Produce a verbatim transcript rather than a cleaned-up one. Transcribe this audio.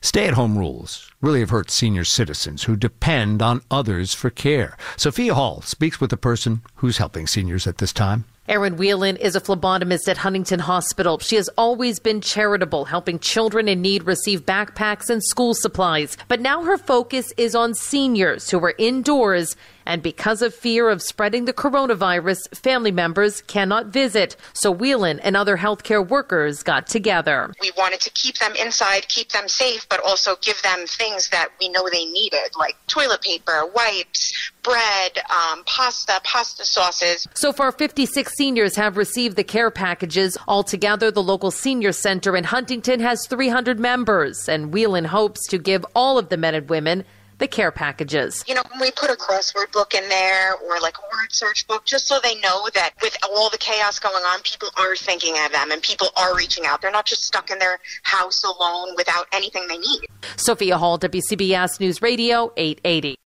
Stay-at-home rules really have hurt senior citizens who depend on others for care. Sophia Hall speaks with the person who's helping seniors at this time. Erin Whelan is a phlebotomist at Huntington Hospital. She has always been charitable, helping children in need receive backpacks and school supplies. But now her focus is on seniors who are indoors, and because of fear of spreading the coronavirus, family members cannot visit. So Whelan and other healthcare workers got together. We wanted to keep them inside, keep them safe, but also give them things that we know they needed, like toilet paper, wipes, bread, um, pasta, pasta sauces. So far, fifty-six seniors have received the care packages. Altogether, the local senior center in Huntington has three hundred members, and Whelan hopes to give all of the men and women the care packages. You know, when we put a crossword book in there or like a word search book, just so they know that with all the chaos going on, people are thinking of them and people are reaching out. They're not just stuck in their house alone without anything they need. Sophia Hall, W C B S News Radio, eight eighty.